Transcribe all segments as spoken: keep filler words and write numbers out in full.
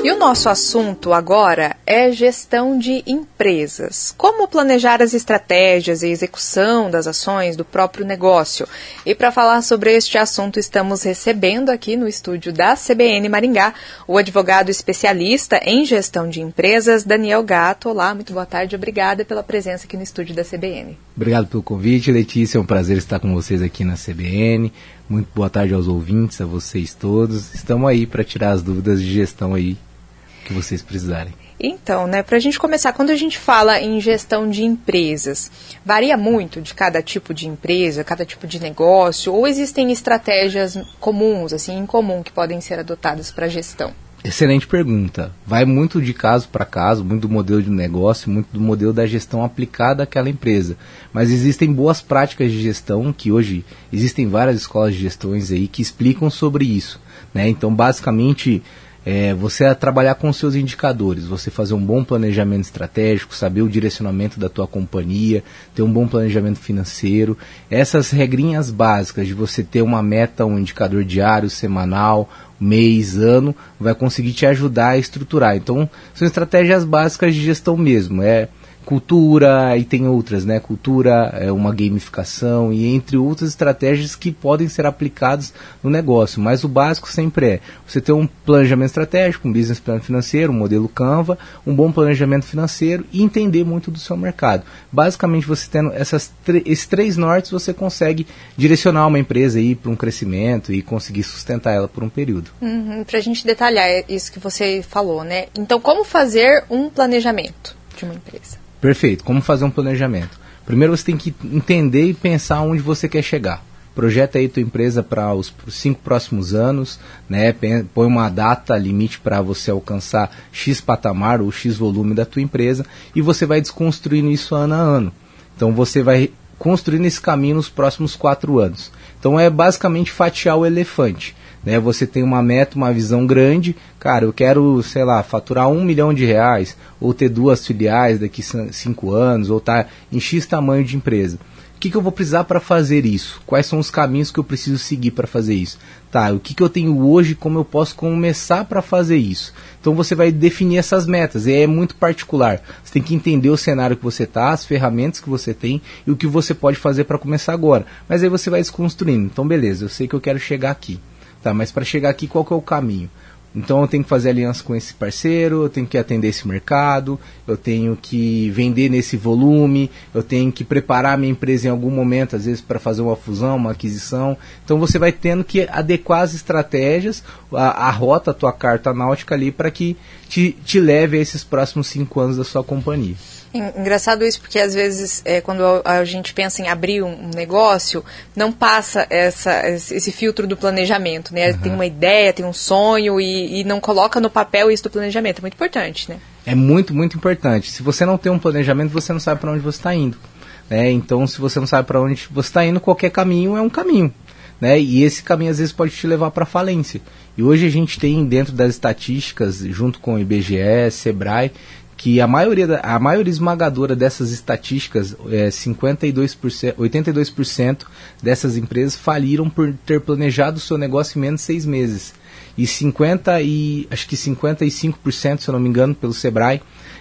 E o nosso assunto agora é gestão de empresas. Como planejar as estratégias e execução das ações do próprio negócio. E para falar sobre este assunto, estamos recebendo aqui no estúdio da C B N Maringá o advogado especialista em gestão de empresas, Daniel Gatto. Olá, muito boa tarde. Obrigada pela presença aqui no estúdio da C B N. Obrigado pelo convite, Letícia. É um prazer estar com vocês aqui na C B N. Muito boa tarde aos ouvintes, a vocês todos. Estamos aí para tirar as dúvidas de gestão aí que vocês precisarem. Então, né, para a gente começar, quando a gente fala em gestão de empresas, varia muito de cada tipo de empresa, cada tipo de negócio, ou existem estratégias comuns, assim, em comum, que podem ser adotadas para a gestão? Excelente pergunta. Vai muito de caso para caso, muito do modelo de negócio, muito do modelo da gestão aplicada àquela empresa. Mas existem boas práticas de gestão, que hoje existem várias escolas de gestões aí que explicam sobre isso, né? Então, basicamente, É, você a trabalhar com os seus indicadores, você fazer um bom planejamento estratégico, saber o direcionamento da tua companhia, ter um bom planejamento financeiro, essas regrinhas básicas de você ter uma meta, um indicador diário, semanal, mês, ano, vai conseguir te ajudar a estruturar. Então, são estratégias básicas de gestão mesmo, é cultura, e tem outras, né? Cultura, é uma gamificação e entre outras estratégias que podem ser aplicadas no negócio, mas o básico sempre é você ter um planejamento estratégico, um business plan financeiro, um modelo Canva, um bom planejamento financeiro e entender muito do seu mercado. Basicamente, você tendo essas esses três nortes, você consegue direcionar uma empresa aí para um crescimento e conseguir sustentar ela por um período. Uhum, para a gente detalhar isso que você falou, né? Então, como fazer um planejamento de uma empresa? Perfeito. Como fazer um planejamento? Primeiro você tem que entender e pensar onde você quer chegar. Projeta aí tua empresa para os cinco próximos anos, né? Põe uma data limite para você alcançar X patamar ou X volume da tua empresa e você vai desconstruindo isso ano a ano. Então você vai construindo esse caminho nos próximos quatro anos. Então é basicamente fatiar o elefante. Né, você tem uma meta, uma visão grande, cara, eu quero, sei lá, faturar um milhão de reais, ou ter duas filiais daqui a cinco anos, ou estar em X tamanho de empresa. O que, que eu vou precisar para fazer isso? Quais são os caminhos que eu preciso seguir para fazer isso? Tá, o que, que eu tenho hoje, como eu posso começar para fazer isso? Então você vai definir essas metas, e é muito particular. Você tem que entender o cenário que você está, as ferramentas que você tem e o que você pode fazer para começar agora. Mas aí você vai desconstruindo. Então beleza, eu sei que eu quero chegar aqui. Tá, mas para chegar aqui, qual que é o caminho? Então eu tenho que fazer aliança com esse parceiro, eu tenho que atender esse mercado, eu tenho que vender nesse volume, eu tenho que preparar a minha empresa em algum momento, às vezes para fazer uma fusão, uma aquisição. Então você vai tendo que adequar as estratégias, a, a rota, a tua carta náutica ali para que te, te leve a esses próximos cinco anos da sua companhia. Engraçado isso, porque às vezes, é, quando a gente pensa em abrir um, um negócio, não passa essa, esse filtro do planejamento, né? Uhum. Tem uma ideia, tem um sonho e, e não coloca no papel isso do planejamento. É muito importante, né? É muito, muito importante. Se você não tem um planejamento, você não sabe para onde você está indo. Né? Então, se você não sabe para onde você está indo, qualquer caminho é um caminho. Né? E esse caminho, às vezes, pode te levar para falência. E hoje a gente tem, dentro das estatísticas, junto com o I B G E, Sebrae, que a maioria, a maioria esmagadora dessas estatísticas, é, cinquenta e dois por cento, oitenta e dois por cento dessas empresas faliram por ter planejado o seu negócio em menos de seis meses. E cinquenta e, acho que cinquenta e cinco por cento, se eu não me engano, pelo Sebrae,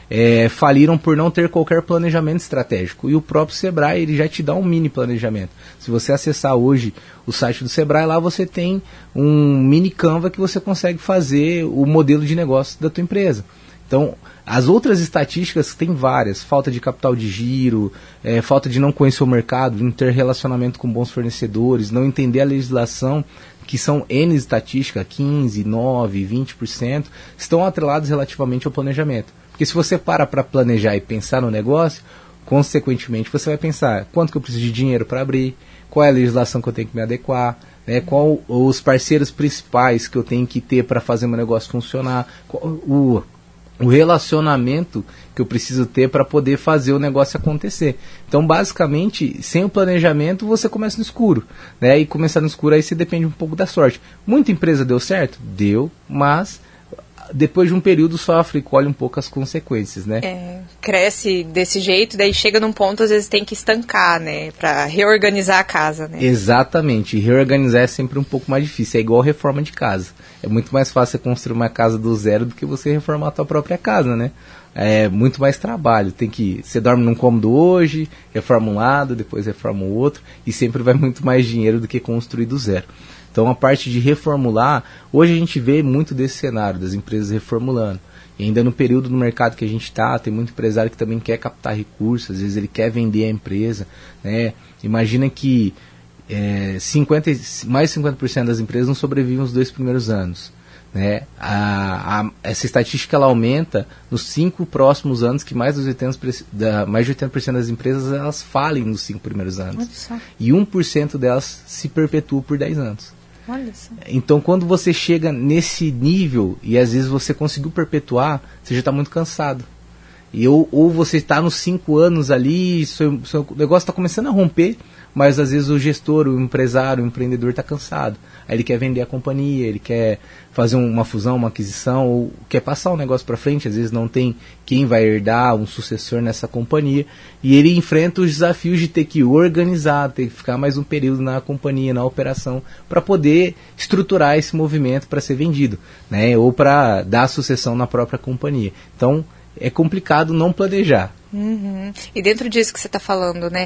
é, faliram por não ter qualquer planejamento estratégico. E o próprio Sebrae, ele já te dá um mini planejamento. Se você acessar hoje o site do Sebrae, lá você tem um mini Canva que você consegue fazer o modelo de negócio da tua empresa. Então, as outras estatísticas tem várias, falta de capital de giro, é, falta de não conhecer o mercado, não ter relacionamento com bons fornecedores, não entender a legislação, que são N estatísticas, quinze, nove, vinte por cento, estão atrelados relativamente ao planejamento. Porque se você para para planejar e pensar no negócio, consequentemente você vai pensar quanto que eu preciso de dinheiro para abrir, qual é a legislação que eu tenho que me adequar, né, qual os parceiros principais que eu tenho que ter para fazer meu negócio funcionar, qual, o... o relacionamento que eu preciso ter para poder fazer o negócio acontecer. Então, basicamente, sem o planejamento, você começa no escuro. Né? E começar no escuro, aí você depende um pouco da sorte. Muita empresa deu certo? Deu, mas depois de um período sofre e colhe um pouco as consequências, né? É, cresce desse jeito, daí chega num ponto, às vezes tem que estancar, né? Para reorganizar a casa, né? Exatamente, e reorganizar é sempre um pouco mais difícil, é igual reforma de casa. É muito mais fácil você construir uma casa do zero do que você reformar a tua própria casa, né? É muito mais trabalho, tem que, você dorme num cômodo hoje, reforma um lado, depois reforma o outro, e sempre vai muito mais dinheiro do que construir do zero. Então a parte de reformular, hoje a gente vê muito desse cenário, das empresas reformulando. E ainda no período do mercado que a gente está, tem muito empresário que também quer captar recursos, às vezes ele quer vender a empresa, né? Imagina que é, cinquenta, mais de cinquenta por cento das empresas não sobrevivem os dois primeiros anos. Né? A, a, essa estatística ela aumenta nos cinco próximos anos, que mais, dos oitenta, da, mais de oitenta por cento das empresas elas falem nos cinco primeiros anos. E um por cento delas se perpetuam por dez anos. Olha só. Então quando você chega nesse nível e às vezes você conseguiu perpetuar, você já está muito cansado. E ou, ou você está nos cinco anos ali, seu, seu negócio está começando a romper, mas às vezes o gestor, o empresário, o empreendedor está cansado. Aí ele quer vender a companhia, ele quer fazer uma fusão, uma aquisição, ou quer passar o negócio para frente, às vezes não tem quem vai herdar um sucessor nessa companhia, e ele enfrenta os desafios de ter que organizar, ter que ficar mais um período na companhia, na operação, para poder estruturar esse movimento para ser vendido, né? Ou para dar sucessão na própria companhia. Então, é complicado não planejar. Uhum. E dentro disso que você está falando, né,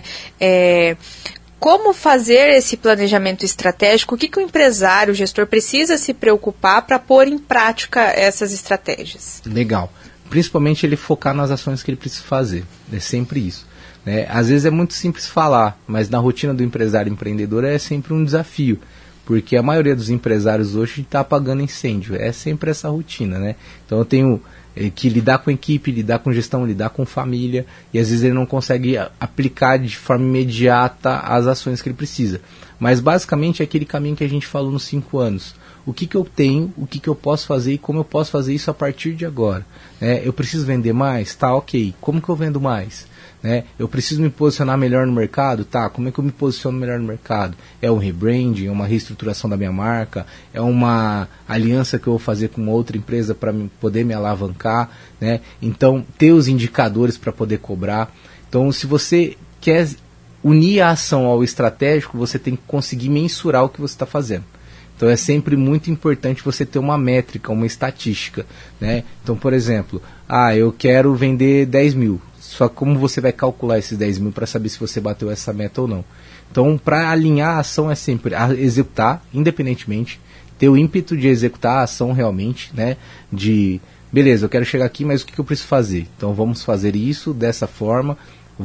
é, como fazer esse planejamento estratégico? O que, que o empresário, o gestor precisa se preocupar para pôr em prática essas estratégias? Legal. Principalmente ele focar nas ações que ele precisa fazer. É sempre isso. Né? Às vezes é muito simples falar, mas na rotina do empresário empreendedor é sempre um desafio. Porque a maioria dos empresários hoje está apagando incêndio. É sempre essa rotina, né? Então eu tenho que lidar com equipe, lidar com gestão, lidar com família, e às vezes ele não consegue aplicar de forma imediata as ações que ele precisa. Mas basicamente é aquele caminho que a gente falou nos cinco anos. O que, que eu tenho, o que, que eu posso fazer e como eu posso fazer isso a partir de agora. Né? Eu preciso vender mais? Tá, ok. Como que eu vendo mais? Né? Eu preciso me posicionar melhor no mercado? Tá, como é que eu me posiciono melhor no mercado? É um rebranding, é uma reestruturação da minha marca, é uma aliança que eu vou fazer com outra empresa para poder me alavancar, né? Então, ter os indicadores para poder cobrar. Então, se você quer unir a ação ao estratégico, você tem que conseguir mensurar o que você está fazendo. Então é sempre muito importante você ter uma métrica, uma estatística, né? Então, por exemplo, ah, eu quero vender dez mil. Só que como você vai calcular esses dez mil para saber se você bateu essa meta ou não? Então, para alinhar a ação é sempre executar, independentemente, ter o ímpeto de executar a ação realmente, né? De, beleza, eu quero chegar aqui, mas o que, que eu preciso fazer? Então, vamos fazer isso dessa forma,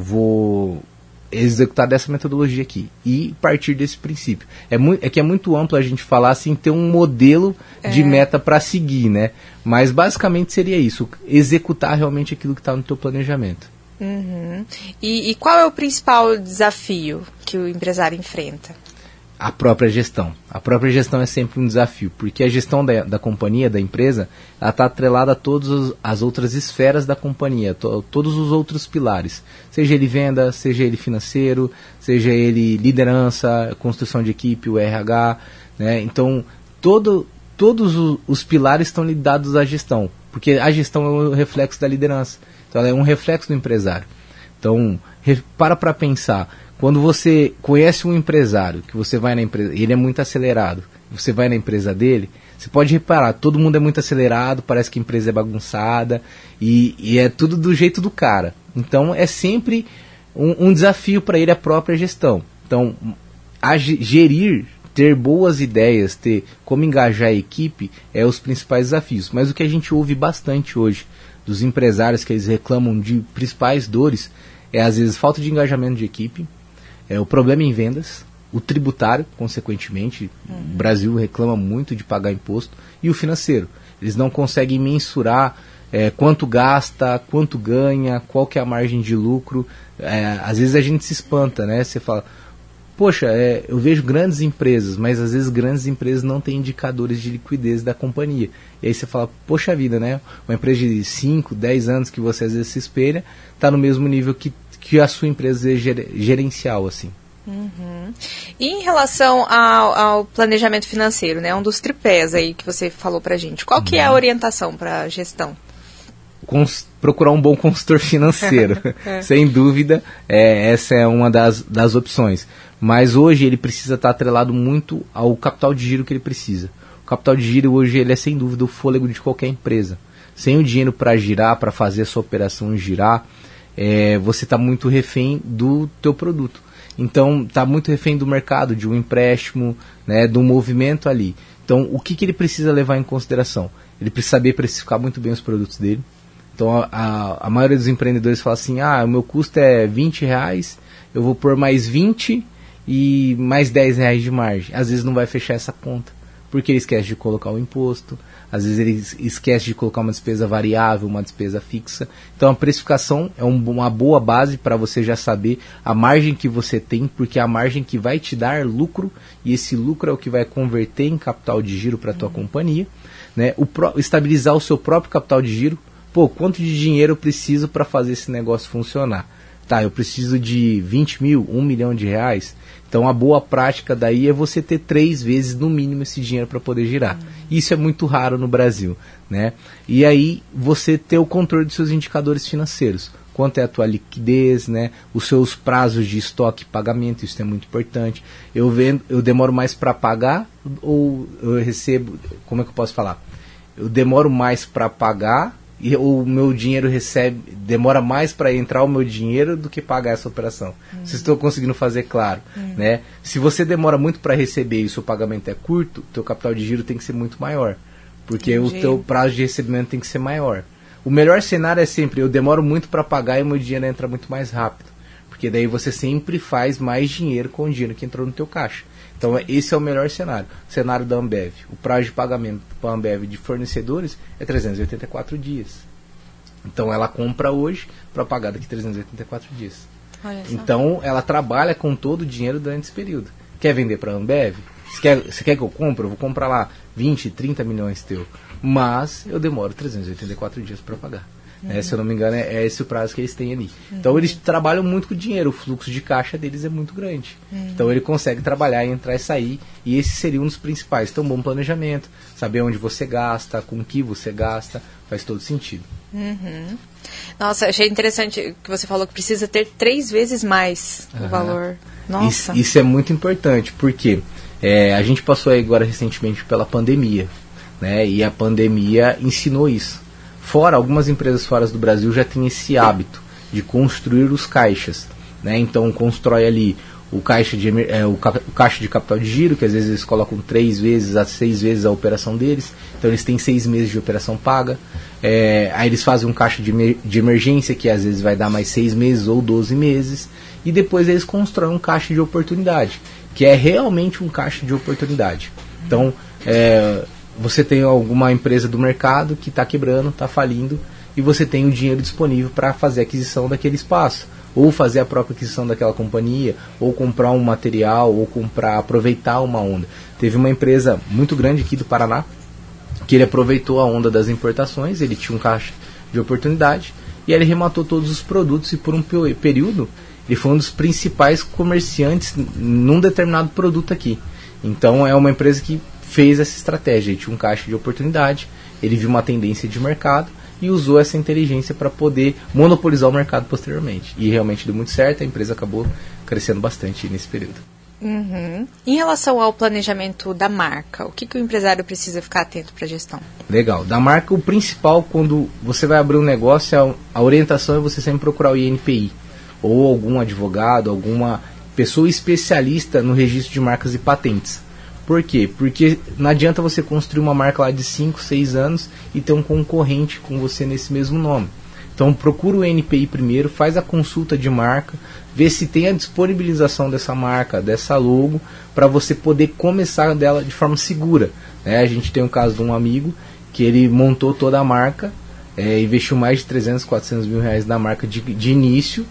vou executar dessa metodologia aqui e partir desse princípio. É, muito, é que é muito amplo a gente falar assim, ter um modelo é. de meta para seguir, né? Mas basicamente seria isso, executar realmente aquilo que está no teu planejamento. Uhum. E, e qual é o principal desafio que o empresário enfrenta? A própria gestão. A própria gestão é sempre um desafio, porque a gestão da, da companhia, da empresa, ela está atrelada a todas as outras esferas da companhia, to, todos os outros pilares. Seja ele venda, seja ele financeiro, seja ele liderança, construção de equipe, o R H. Né? Então, todo, todos os, os pilares estão ligados à gestão, porque a gestão é o reflexo da liderança. Então, ela é um reflexo do empresário. Então, re, para para pensar. Quando você conhece um empresário, que você vai na empresa, ele é muito acelerado, você vai na empresa dele, você pode reparar, todo mundo é muito acelerado, parece que a empresa é bagunçada, e, e é tudo do jeito do cara. Então é sempre um, um desafio para ele a própria gestão. Então, a gerir, ter boas ideias, ter como engajar a equipe, é os principais desafios. Mas o que a gente ouve bastante hoje dos empresários, que eles reclamam de principais dores, é às vezes falta de engajamento de equipe, é o problema em vendas, o tributário, consequentemente, uhum. o Brasil reclama muito de pagar imposto, e o financeiro. Eles não conseguem mensurar é, quanto gasta, quanto ganha, qual que é a margem de lucro. É, às vezes a gente se espanta, né? Você fala, poxa, é, eu vejo grandes empresas, mas às vezes grandes empresas não têm indicadores de liquidez da companhia. E aí você fala, poxa vida, né? Uma empresa de cinco, dez anos que você às vezes se espelha, está no mesmo nível que que a sua empresa é ger- gerencial, assim. Uhum. E em relação ao, ao planejamento financeiro, né, um dos tripés aí que você falou pra gente, qual que é a orientação para gestão? Cons- procurar um bom consultor financeiro, é. Sem dúvida, é, essa é uma das, das opções. Mas hoje ele precisa estar atrelado muito ao capital de giro que ele precisa. O capital de giro hoje ele é sem dúvida o fôlego de qualquer empresa. Sem o dinheiro para girar, para fazer a sua operação girar, é, você está muito refém do teu produto. Então está muito refém do mercado, de um empréstimo, né, do movimento ali. Então o que, que ele precisa levar em consideração? Ele precisa saber precificar muito bem os produtos dele. Então a, a, a maioria dos empreendedores fala assim, ah, o meu custo é vinte reais, eu vou pôr mais vinte e mais dez reais de margem. Às vezes não vai fechar essa conta, porque ele esquece de colocar o imposto, às vezes ele esquece de colocar uma despesa variável, uma despesa fixa. Então a precificação é um, uma boa base para você já saber a margem que você tem, porque é a margem que vai te dar lucro, e esse lucro é o que vai converter em capital de giro para a tua uhum. companhia. Né? O pro, estabilizar o seu próprio capital de giro. Pô, quanto de dinheiro eu preciso para fazer esse negócio funcionar? Tá, eu preciso de vinte mil, um milhão de reais. Então a boa prática daí é você ter três vezes no mínimo esse dinheiro para poder girar. Uhum. Isso é muito raro no Brasil, né? E aí você ter o controle dos seus indicadores financeiros. Quanto é a tua liquidez, né? Os seus prazos de estoque e pagamento, isso é muito importante. Eu, vendo, eu demoro mais para pagar ou eu recebo, como é que eu posso falar? Eu demoro mais para pagar e o meu dinheiro recebe, demora mais para entrar o meu dinheiro do que pagar essa operação. Hum. Vocês estão conseguindo fazer claro, hum. né? Se você demora muito para receber e o seu pagamento é curto, teu capital de giro tem que ser muito maior, porque Entendi. O teu prazo de recebimento tem que ser maior. O melhor cenário é sempre, eu demoro muito para pagar e o meu dinheiro entra muito mais rápido, porque daí você sempre faz mais dinheiro com o dinheiro que entrou no teu caixa. Então esse é o melhor cenário. O cenário da Ambev. O prazo de pagamento para a Ambev de fornecedores é trezentos e oitenta e quatro dias. Então ela compra hoje para pagar daqui a trezentos e oitenta e quatro dias. Então ela trabalha com todo o dinheiro durante esse período. Quer vender para a Ambev? Você quer, você quer que eu compre? Eu vou comprar lá vinte, trinta milhões teu. Mas eu demoro trezentos e oitenta e quatro dias para pagar. Uhum. É, se eu não me engano, é, é esse o prazo que eles têm ali. Uhum. Então eles trabalham muito com dinheiro, o fluxo de caixa deles é muito grande. Uhum. Então ele consegue trabalhar, entrar e sair, e esse seria um dos principais. Então, bom planejamento, saber onde você gasta, com que você gasta, faz todo sentido. Uhum. Nossa, achei interessante que você falou que precisa ter três vezes mais uhum. o valor. Nossa. Isso, isso é muito importante, porque é, a gente passou aí agora recentemente pela pandemia, né? E a pandemia ensinou isso. Fora, algumas empresas fora do Brasil já têm esse hábito de construir os caixas, né? Então constrói ali o caixa, de, é, o, cap, o caixa de capital de giro, que às vezes eles colocam três vezes a seis vezes a operação deles, então eles têm seis meses de operação paga. É, aí eles fazem um caixa de, de emergência, que às vezes vai dar mais seis meses ou doze meses, e depois eles constroem um caixa de oportunidade, que é realmente um caixa de oportunidade. Então, é, você tem alguma empresa do mercado que está quebrando, está falindo, e você tem o dinheiro disponível para fazer a aquisição daquele espaço, ou fazer a própria aquisição daquela companhia, ou comprar um material, ou comprar, aproveitar uma onda. Teve uma empresa muito grande aqui do Paraná, que ele aproveitou a onda das importações, ele tinha um caixa de oportunidade, e ele rematou todos os produtos, e por um período, ele foi um dos principais comerciantes num determinado produto aqui. Então é uma empresa que fez essa estratégia, ele tinha um caixa de oportunidade, ele viu uma tendência de mercado e usou essa inteligência para poder monopolizar o mercado posteriormente. E realmente deu muito certo, a empresa acabou crescendo bastante nesse período. Uhum. Em relação ao planejamento da marca, o que, que o empresário precisa ficar atento para a gestão? Legal. Da marca, o principal, quando você vai abrir um negócio, a orientação é você sempre procurar o I N P I, ou algum advogado, alguma pessoa especialista no registro de marcas e patentes. Por quê? Porque não adianta você construir uma marca lá de cinco, seis anos e ter um concorrente com você nesse mesmo nome. Então procura o N P I primeiro, faz a consulta de marca, vê se tem a disponibilização dessa marca, dessa logo, para você poder começar dela de forma segura. Né? A gente tem um caso de um amigo que ele montou toda a marca, é, investiu mais de trezentos, quatrocentos mil reais na marca de, de início,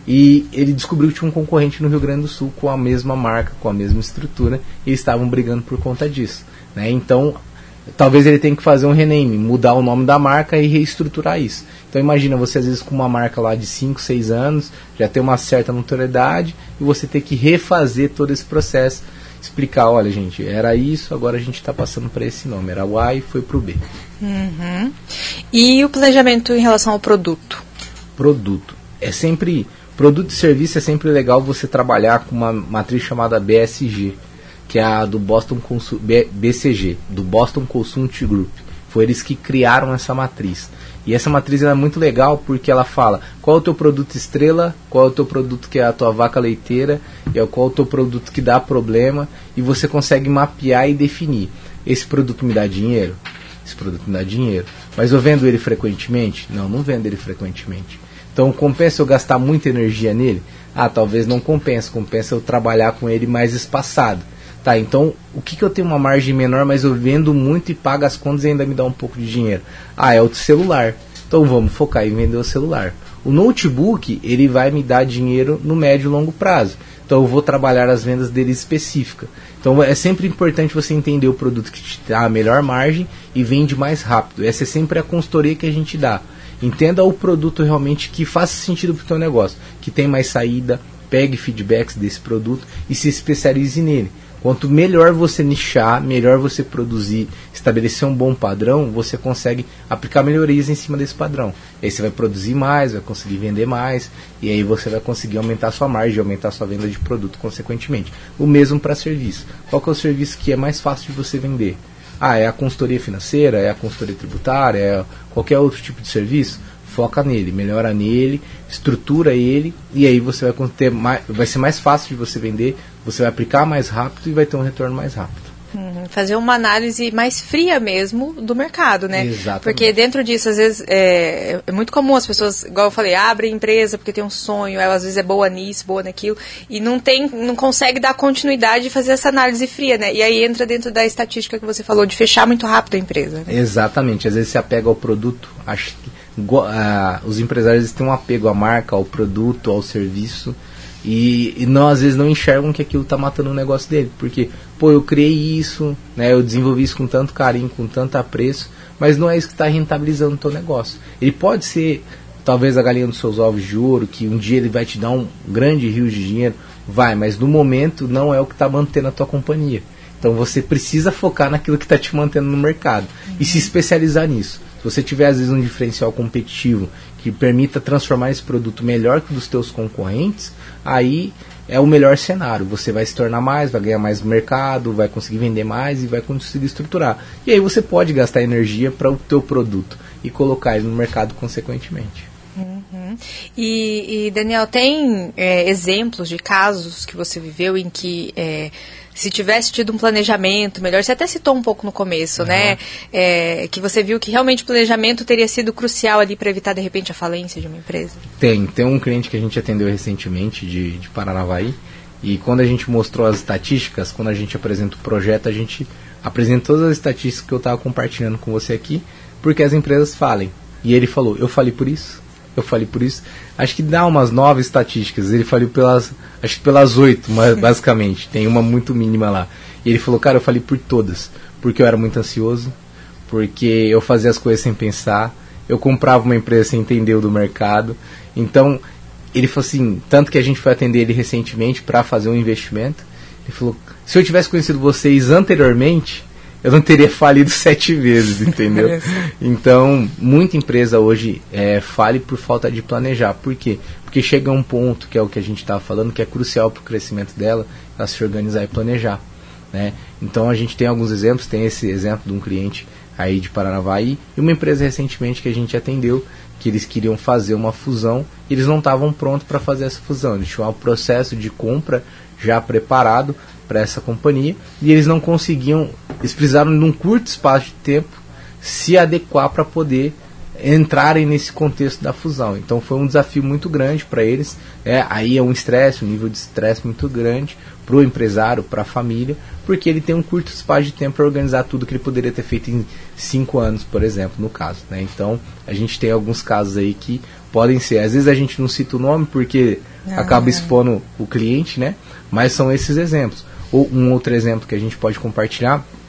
e ele descobriu que tinha um concorrente no Rio Grande do Sul com a mesma marca, com a mesma estrutura, e eles estavam brigando por conta disso. Né? Então, talvez ele tenha que fazer um rename, mudar o nome da marca e reestruturar isso. Então imagina você às vezes com uma marca lá de cinco, seis anos, já tem uma certa notoriedade, e você ter que refazer todo esse processo, explicar, olha gente, era isso, agora a gente está passando para esse nome, era o A e foi para o B. Uhum. E o planejamento em relação ao produto? Produto. É sempre, produto e serviço é sempre legal você trabalhar com uma matriz chamada B S G, que é a do Boston Consul- B- BCG, do Boston Consulting Group. Foi eles que criaram essa matriz. E essa matriz ela é muito legal porque ela fala qual é o teu produto estrela, qual é o teu produto que é a tua vaca leiteira, e qual é o teu produto que dá problema, e você consegue mapear e definir. Esse produto me dá dinheiro? Esse produto me dá dinheiro. Mas eu vendo ele frequentemente? Não, não vendo ele frequentemente. Então compensa eu gastar muita energia nele? Ah, talvez não compensa. Compensa eu trabalhar com ele mais espaçado. Tá, então o que, que eu tenho uma margem menor, mas eu vendo muito e pago as contas e ainda me dá um pouco de dinheiro? Ah, é o celular. Então vamos focar em vender o celular. O notebook, ele vai me dar dinheiro no médio e longo prazo. Então eu vou trabalhar as vendas dele específicas. Então é sempre importante você entender o produto que te dá a melhor margem e vende mais rápido. Essa é sempre a consultoria que a gente dá. Entenda o produto realmente que faça sentido para o teu negócio, que tem mais saída, pegue feedbacks desse produto e se especialize nele. Quanto melhor você nichar, melhor você produzir, estabelecer um bom padrão, você consegue aplicar melhorias em cima desse padrão. Aí você vai produzir mais, vai conseguir vender mais, e aí você vai conseguir aumentar a sua margem, aumentar a sua venda de produto consequentemente. O mesmo para serviço. Qual que é o serviço que é mais fácil de você vender? Ah, é a consultoria financeira, é a consultoria tributária, é qualquer outro tipo de serviço? Foca nele, melhora nele, estrutura ele, e aí você vai ter mais, vai ser mais fácil de você vender, você vai aplicar mais rápido e vai ter um retorno mais rápido. Uhum, fazer uma análise mais fria mesmo do mercado, né? Exatamente. Porque dentro disso, às vezes, é, é muito comum as pessoas, igual eu falei, abrem empresa porque tem um sonho, ela às vezes é boa nisso, boa naquilo, e não tem, não consegue dar continuidade e fazer essa análise fria, né? E aí entra dentro da estatística que você falou, de fechar muito rápido a empresa. Né? Exatamente, às vezes se apega ao produto, acho que Uh, os empresários têm um apego à marca, ao produto, ao serviço, e, e não, às vezes não enxergam que aquilo está matando o negócio dele, porque, pô, eu criei isso, né, eu desenvolvi isso com tanto carinho, com tanto apreço, mas não é isso que está rentabilizando o teu negócio. Ele pode ser, talvez, a galinha dos seus ovos de ouro, que um dia ele vai te dar um grande rio de dinheiro, vai, mas no momento não é o que está mantendo a tua companhia. Então você precisa focar naquilo que está te mantendo no mercado, uhum, e se especializar nisso. Se você tiver às vezes um diferencial competitivo que permita transformar esse produto melhor que o dos teus concorrentes, aí é o melhor cenário. Você vai se tornar mais, vai ganhar mais no mercado, vai conseguir vender mais e vai conseguir estruturar. E aí você pode gastar energia para o teu produto e colocar ele no mercado consequentemente. Uhum. E, e Daniel, tem é, exemplos de casos que você viveu em que é, se tivesse tido um planejamento melhor, você até citou um pouco no começo, uhum, né? É, que você viu que realmente o planejamento teria sido crucial ali para evitar de repente a falência de uma empresa? Tem, tem um cliente que a gente atendeu recentemente de, de Paranavaí, e quando a gente mostrou as estatísticas, quando a gente apresenta o projeto, a gente apresenta todas as estatísticas que eu estava compartilhando com você aqui, porque as empresas falem. E ele falou, eu falei por isso? Eu falei por isso. Acho que dá umas nove estatísticas. Ele falou pelas, acho que pelas oito, basicamente. Tem uma muito mínima lá. E ele falou, cara, eu falei por todas. Porque eu era muito ansioso, porque eu fazia as coisas sem pensar, eu comprava uma empresa sem entender o do mercado. Então, ele falou assim, tanto que a gente foi atender ele recentemente para fazer um investimento. Ele falou, se eu tivesse conhecido vocês anteriormente, eu não teria falido sete vezes, entendeu? Então, muita empresa hoje é, fale por falta de planejar. Por quê? Porque chega um ponto, que é o que a gente estava falando, que é crucial para o crescimento dela, ela se organizar e planejar, né? Então, a gente tem alguns exemplos, tem esse exemplo de um cliente aí de Paranavaí, e uma empresa recentemente que a gente atendeu, que eles queriam fazer uma fusão, e eles não estavam prontos para fazer essa fusão. Eles tinham um processo de compra já preparado para essa companhia, e eles não conseguiam, eles precisaram num curto espaço de tempo se adequar para poder entrarem nesse contexto da fusão. Então foi um desafio muito grande para eles, né? Aí é um estresse, um nível de estresse muito grande para o empresário, para a família, porque ele tem um curto espaço de tempo para organizar tudo que ele poderia ter feito em cinco anos, por exemplo, no caso, né? Então a gente tem alguns casos aí que podem ser, às vezes a gente não cita o nome porque não, acaba expondo o cliente, né? Mas são esses exemplos. Ou um outro exemplo que a gente pode compartilhar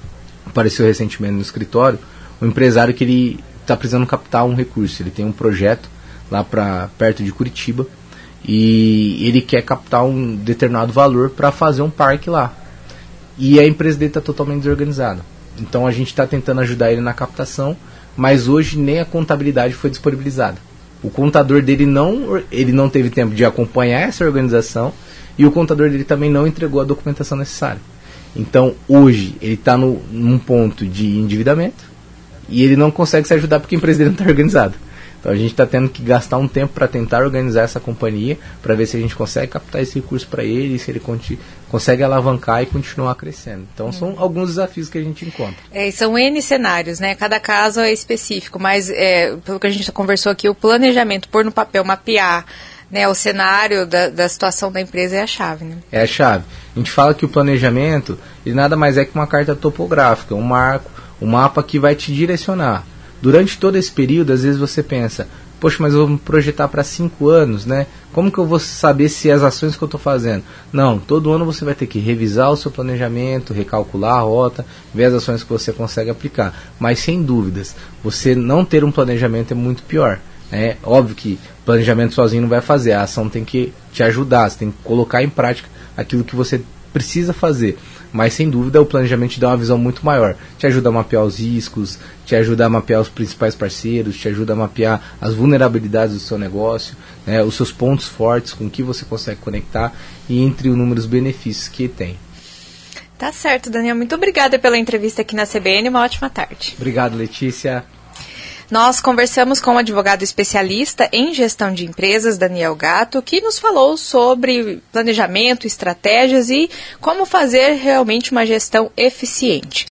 apareceu recentemente no escritório, um empresário que ele está precisando captar um recurso. Ele tem um projeto lá pra, perto de Curitiba e ele quer captar um determinado valor para fazer um parque lá. E a empresa dele está totalmente desorganizada. Então a gente está tentando ajudar ele na captação, mas hoje nem a contabilidade foi disponibilizada. O contador dele não, ele não teve tempo de acompanhar essa organização e o contador dele também não entregou a documentação necessária. Então hoje ele está num ponto de endividamento e ele não consegue se ajudar porque a empresa dele não está organizada. Então a gente está tendo que gastar um tempo para tentar organizar essa companhia, para ver se a gente consegue captar esse recurso para ele, e se ele conti- consegue alavancar e continuar crescendo. Então são alguns desafios que a gente encontra. É, são N cenários, né? Cada caso é específico, mas é, pelo que a gente conversou aqui, o planejamento, pôr no papel, mapear, né, o cenário da, da situação da empresa é a chave, né? É a chave. A gente fala que o planejamento, ele nada mais é que uma carta topográfica, um marco, um mapa que vai te direcionar. Durante todo esse período, às vezes você pensa, poxa, mas eu vou me projetar para cinco anos, né? Como que eu vou saber se as ações que eu estou fazendo? Não, todo ano você vai ter que revisar o seu planejamento, recalcular a rota, ver as ações que você consegue aplicar. Mas sem dúvidas, você não ter um planejamento é muito pior. É óbvio que planejamento sozinho não vai fazer, a ação tem que te ajudar, você tem que colocar em prática aquilo que você precisa fazer. Mas sem dúvida o planejamento te dá uma visão muito maior, te ajuda a mapear os riscos, te ajuda a mapear os principais parceiros, te ajuda a mapear as vulnerabilidades do seu negócio, né, os seus pontos fortes com que você consegue conectar e entre os números benefícios que tem. Tá certo, Daniel, muito obrigada pela entrevista aqui na C B N, uma ótima tarde. Obrigado, Letícia. Nós conversamos com o advogado especialista em gestão de empresas, Daniel Gatto, que nos falou sobre planejamento, estratégias e como fazer realmente uma gestão eficiente.